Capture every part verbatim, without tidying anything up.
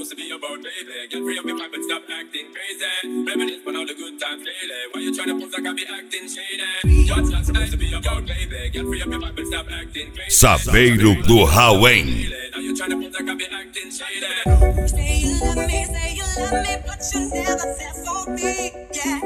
supposed to be about, baby. Get free of your mind, but stop acting crazy. Reminisce on all the good times lately. Why you tryna pose like I be acting shady? What's not supposed to be about, baby. Get free of your mind, but stop acting crazy. Saveiro do Rauém. Now you tryna pose like I be acting shady. Say you love me, say you love me, but you never said for me. Yeah,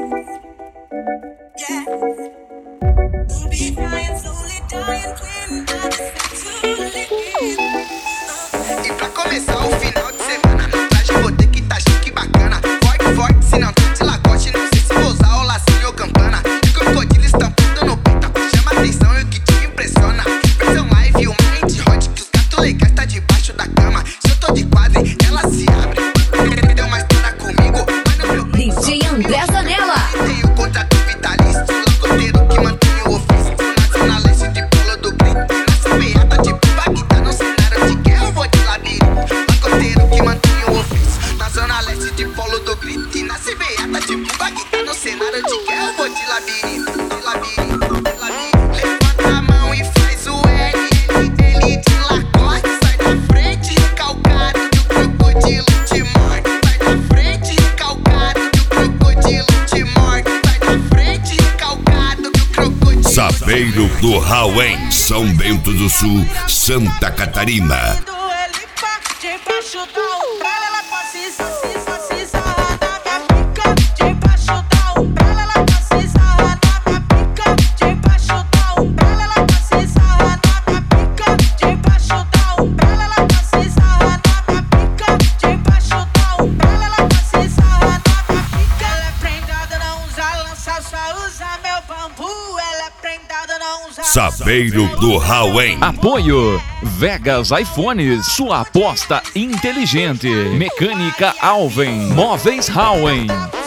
yeah. We'll be crying, slowly dying when I just said to leave. E pra começar o final de semana no traje vou ter que tá chique bacana. Forte, forte, se não tá de lagoste. Não sei se vou usar o lacinho ou campana. E o crocodilo estampando no peito. Chama atenção e o que te impressiona. Versão live, o mind hot. Que os gatos legais tá debaixo da cama. Se eu tô de quadre, ela se abre. Deu uma história comigo, mas no meu D J André Zanella. tem o contrato vitalício. Lagoteiro que mantém o ofício. Nacional leste de polo do grito. Nasce beata de Bagdá, não cenário de guerra, eu vou de labirinto. Lagoteiro que mantém o ofício. Na zona leste de polo do grito. E nasce beata de Bagdá, no cenário de guerra, eu vou de labirinto. De labirinto, de labirinto. Levanta a mão e faz o L. Ele de lagoste. Sai da frente, recalcado. Que o crocodilo te morde. Sai da frente, recalcado. Que o crocodilo te morde. Sai da frente, recalcado. Que o crocodilo. Saveiro do Rauém, São Bento do Sul, Santa Catarina. Ele parte debaixo da umbrella, ela passa, passa, passa, na minha pica. Debaixo da umbrella, ela passa, na minha pica. Debaixo da umbrella, ela passa, na minha pica. Debaixo da umbrella, ela passa, na minha pica. Debaixo da umbrella, ela passa, na minha pica. Ela é prendada, não usa lança, só usa meu bambu. Ela é prendada, não usa Saveiro do Rauém. Apoio Vegas iPhones, sua aposta inteligente. Mecânica Alven, Móveis Rauém.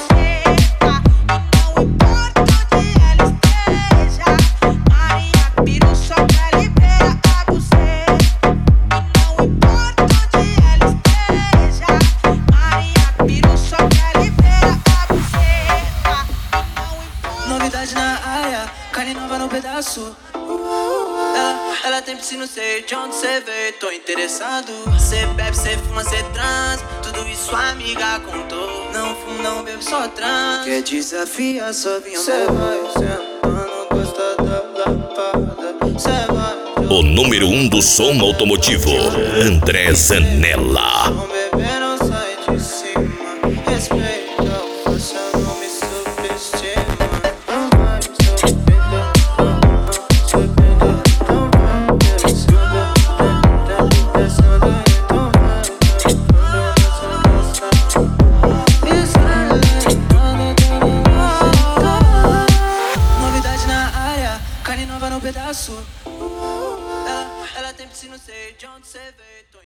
Novidade na área, carne nova no pedaço. Ela, ela tem piscina, sei de onde cê veio, tô interessado. Cê bebe, cê fuma, cê trans. Tudo isso a amiga contou. Não fumo, não bebo, só trans. Quer desafiar, só vinha. Cê vai sentando, gosta da lapada. Cê vai. O número um do som automotivo, André Zanella. Não beber, não sai de cima. Respeita, você não me subestima. Não vai subestimar. Novidade na área, carne nova no pedaço. Ela, ela tem piscina, sei de onde cê veio.